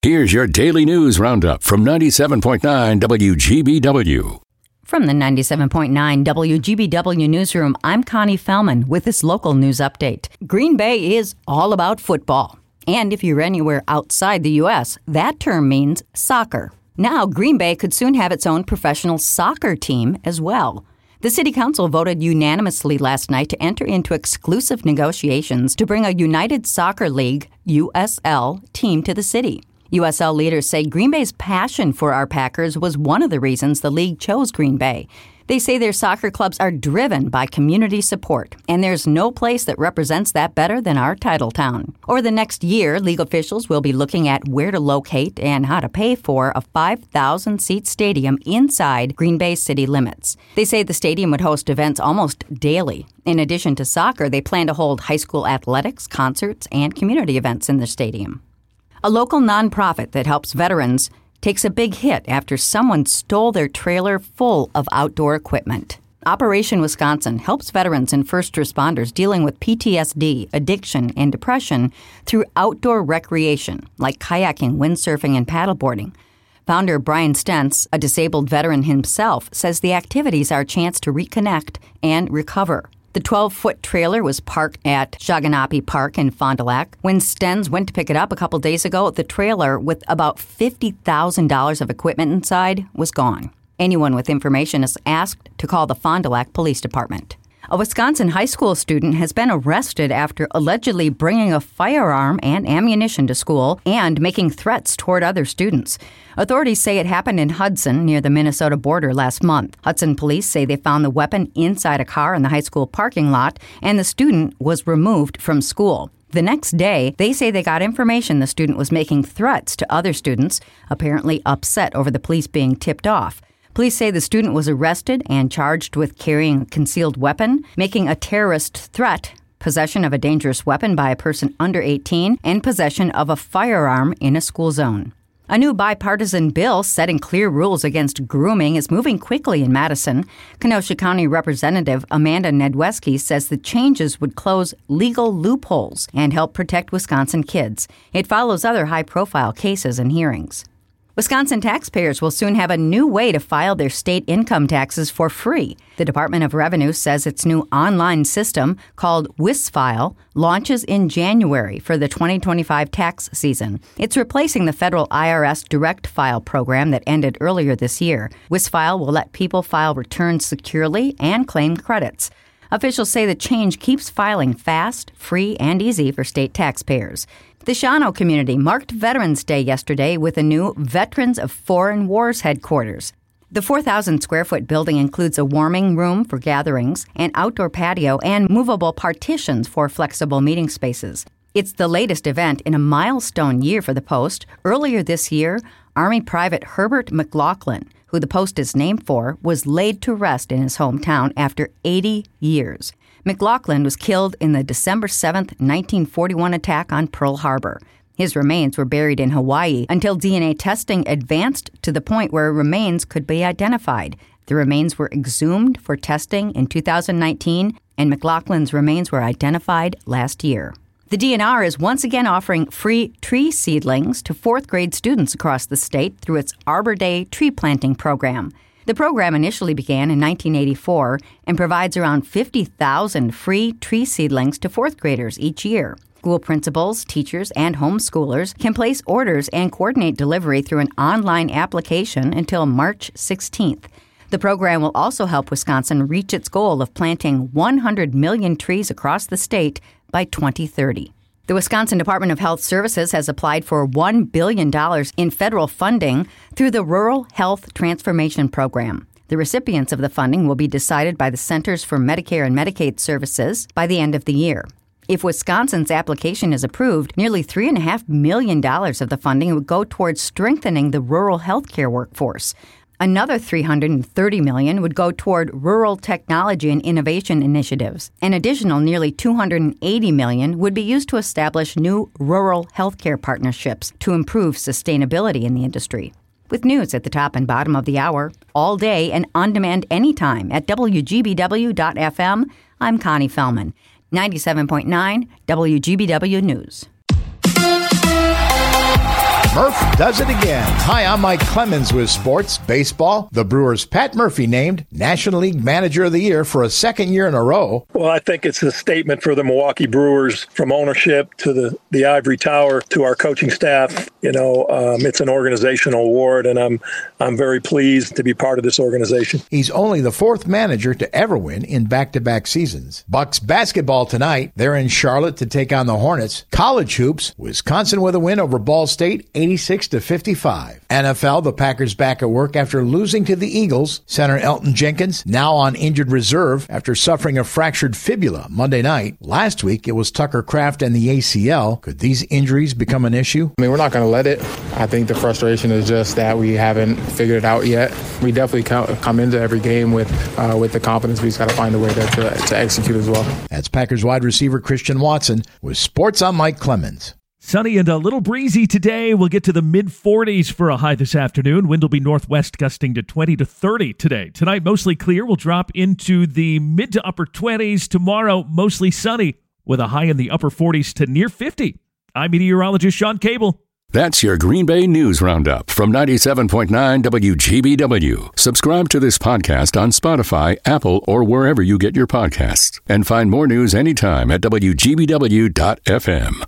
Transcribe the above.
Here's your daily news roundup from 97.9 WGBW. From the 97.9 WGBW newsroom, I'm Connie Fellman with this local news update. Green Bay is all about football. And if you're anywhere outside the U.S., that term means soccer. Now, Green Bay could soon have its own professional soccer team as well. The City Council voted unanimously last night to enter into exclusive negotiations to bring a United Soccer League, USL, team to the city. USL leaders say Green Bay's passion for our Packers was one of the reasons the league chose Green Bay. They say their soccer clubs are driven by community support, and there's no place that represents that better than our title town. Over the next year, league officials will be looking at where to locate and how to pay for a 5,000-seat stadium inside Green Bay city limits. They say the stadium would host events almost daily. In addition to soccer, they plan to hold high school athletics, concerts, and community events in the stadium. A local nonprofit that helps veterans takes a big hit after someone stole their trailer full of outdoor equipment. Operation Wisconsin helps veterans and first responders dealing with PTSD, addiction, and depression through outdoor recreation like kayaking, windsurfing, and paddleboarding. Founder Brian Stentz, a disabled veteran himself, says the activities are a chance to reconnect and recover. The 12-foot trailer was parked at Shaganapi Park in Fond du Lac. When Stentz went to pick it up a couple days ago, the trailer with about $50,000 of equipment inside was gone. Anyone with information is asked to call the Fond du Lac Police Department. A Wisconsin high school student has been arrested after allegedly bringing a firearm and ammunition to school and making threats toward other students. Authorities say it happened in Hudson, near the Minnesota border, last month. Hudson police say they found the weapon inside a car in the high school parking lot, and the student was removed from school. The next day, they say they got information the student was making threats to other students, apparently upset over the police being tipped off. Police say the student was arrested and charged with carrying a concealed weapon, making a terrorist threat, possession of a dangerous weapon by a person under 18, and possession of a firearm in a school zone. A new bipartisan bill setting clear rules against grooming is moving quickly in Madison. Kenosha County Representative Amanda Nedweski says the changes would close legal loopholes and help protect Wisconsin kids. It follows other high-profile cases and hearings. Wisconsin taxpayers will soon have a new way to file their state income taxes for free. The Department of Revenue says its new online system, called WisFile, launches in January for the 2025 tax season. It's replacing the federal IRS Direct File program that ended earlier this year. WisFile will let people file returns securely and claim credits. Officials say the change keeps filing fast, free, and easy for state taxpayers. The Shawano community marked Veterans Day yesterday with a new Veterans of Foreign Wars headquarters. The 4,000-square-foot building includes a warming room for gatherings, an outdoor patio, and movable partitions for flexible meeting spaces. It's the latest event in a milestone year for the Post. Earlier this year, Army Private Herbert McLaughlin, who the Post is named for, was laid to rest in his hometown after 80 years. McLaughlin was killed in the December 7, 1941 attack on Pearl Harbor. His remains were buried in Hawaii until DNA testing advanced to the point where remains could be identified. The remains were exhumed for testing in 2019, and McLaughlin's remains were identified last year. The DNR is once again offering free tree seedlings to fourth-grade students across the state through its Arbor Day tree planting program. The program initially began in 1984 and provides around 50,000 free tree seedlings to fourth graders each year. School principals, teachers, and homeschoolers can place orders and coordinate delivery through an online application until March 16th. The program will also help Wisconsin reach its goal of planting 100 million trees across the state by 2030. The Wisconsin Department of Health Services has applied for $1 billion in federal funding through the Rural Health Transformation Program. The recipients of the funding will be decided by the Centers for Medicare and Medicaid Services by the end of the year. If Wisconsin's application is approved, nearly $3.5 million of the funding would go towards strengthening the rural health care workforce. Another $330 million would go toward rural technology and innovation initiatives. An additional nearly $280 million would be used to establish new rural healthcare partnerships to improve sustainability in the industry. With news at the top and bottom of the hour, all day and on demand anytime at WGBW.FM, I'm Connie Fellman. 97.9 WGBW News. Murph does it again. Hi, I'm Mike Clemens with Sports Baseball. The Brewers' Pat Murphy named National League Manager of the Year for a second year in a row. Well, I think it's a statement for the Milwaukee Brewers, from ownership to the Ivory Tower to our coaching staff. It's an organizational award, and I'm very pleased to be part of this organization. He's only the fourth manager to ever win in back-to-back seasons. Bucks basketball tonight. They're in Charlotte to take on the Hornets. College hoops, Wisconsin with a win over Ball State, 86-55. NFL, the Packers back at work after losing to the Eagles. Center Elton Jenkins now on injured reserve after suffering a fractured fibula Monday night. Last week, it was Tucker Kraft and the ACL. Could these injuries become an issue? We're not going to let it. I think the frustration is just that we haven't figured it out yet. We definitely come into every game with the confidence. We just got to find a way to execute as well. That's Packers wide receiver Christian Watson with Sports on Mike Clemens. Sunny and a little breezy today. We'll get to the mid-40s for a high this afternoon. Wind will be northwest gusting to 20 to 30 today. Tonight, mostly clear. We'll drop into the mid to upper 20s. Tomorrow, mostly sunny with a high in the upper 40s to near 50. I'm meteorologist Sean Cable. That's your Green Bay News Roundup from 97.9 WGBW. Subscribe to this podcast on Spotify, Apple, or wherever you get your podcasts. And find more news anytime at WGBW.FM.